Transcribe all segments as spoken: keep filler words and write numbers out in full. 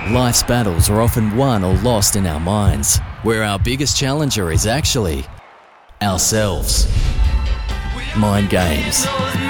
Life's battles are often won or lost in our minds, where our biggest challenger is actually ourselves. Mind Games.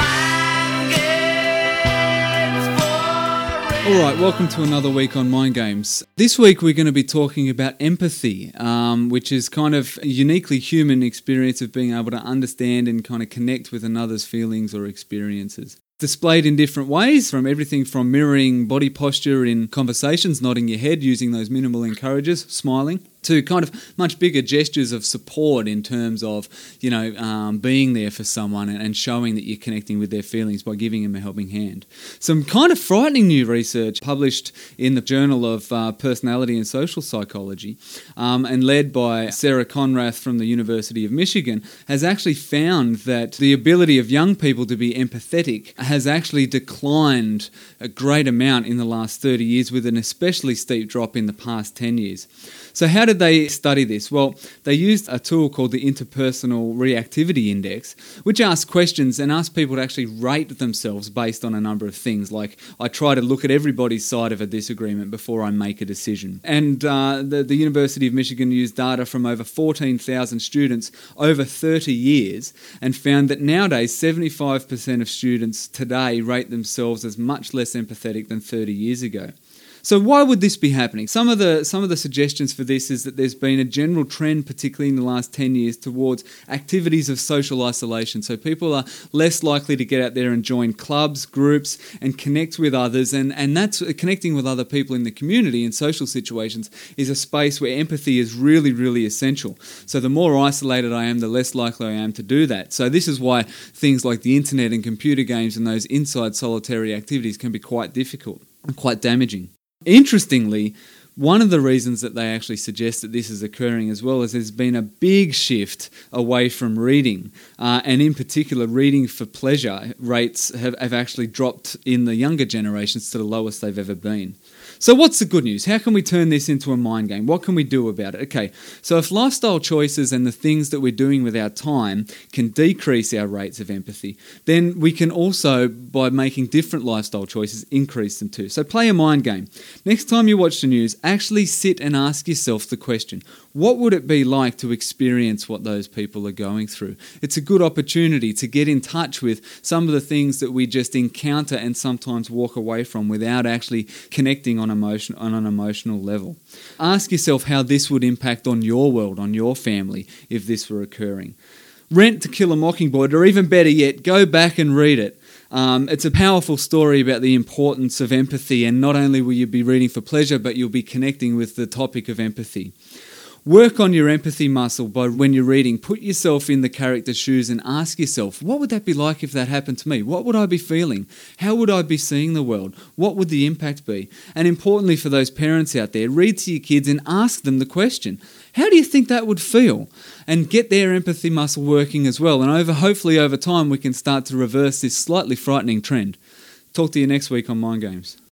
Alright, welcome to another week on Mind Games. This week we're going to be talking about empathy, um, which is kind of a uniquely human experience of being able to understand and kind of connect with another's feelings or experiences. Displayed in different ways, from everything from mirroring body posture in conversations, nodding your head, using those minimal encouragers, smiling, to kind of much bigger gestures of support in terms of, you know, um, being there for someone and, and showing that you're connecting with their feelings by giving them a helping hand. Some kind of frightening new research published in the Journal of uh, Personality and Social Psychology um, and led by Sarah Conrath from the University of Michigan has actually found that the ability of young people to be empathetic has actually declined a great amount in the last thirty years, with an especially steep drop in the past ten years. So how did they study this? Well, they used a tool called the Interpersonal Reactivity Index, which asks questions and asks people to actually rate themselves based on a number of things. Like, I try to look at everybody's side of a disagreement before I make a decision. And uh, the, the University of Michigan used data from over fourteen thousand students over thirty years and found that nowadays seventy-five percent of students today rate themselves as much less empathetic than thirty years ago. So why would this be happening? Some of the some of the suggestions for this is that there's been a general trend, particularly in the last ten years, towards activities of social isolation. So people are less likely to get out there and join clubs, groups, and connect with others. And, and that's connecting with other people in the community in social situations is a space where empathy is really, really essential. So the more isolated I am, the less likely I am to do that. So this is why things like the internet and computer games and those inside solitary activities can be quite difficult and quite damaging. Interestingly, one of the reasons that they actually suggest that this is occurring as well is there's been a big shift away from reading, uh, and in particular reading for pleasure rates have, have actually dropped in the younger generations to the lowest they've ever been. So what's the good news? How can we turn this into a mind game? What can we do about it? Okay, so if lifestyle choices and the things that we're doing with our time can decrease our rates of empathy, then we can also, by making different lifestyle choices, increase them too. So play a mind game. Next time you watch the news, actually sit and ask yourself the question, what would it be like to experience what those people are going through? It's a good opportunity to get in touch with some of the things that we just encounter and sometimes walk away from without actually connecting on emotion on an emotional level. Ask yourself how this would impact on your world, on your family, if this were occurring. Rent, To Kill a Mockingbird, or even better yet, go back and read it. Um, it's a powerful story about the importance of empathy, and not only will you be reading for pleasure, but you'll be connecting with the topic of empathy. Work on your empathy muscle by, when you're reading, put yourself in the character's shoes and ask yourself, what would that be like if that happened to me? What would I be feeling? How would I be seeing the world? What would the impact be? And importantly for those parents out there, read to your kids and ask them the question, how do you think that would feel? And get their empathy muscle working as well. And over, hopefully over time we can start to reverse this slightly frightening trend. Talk to you next week on Mind Games.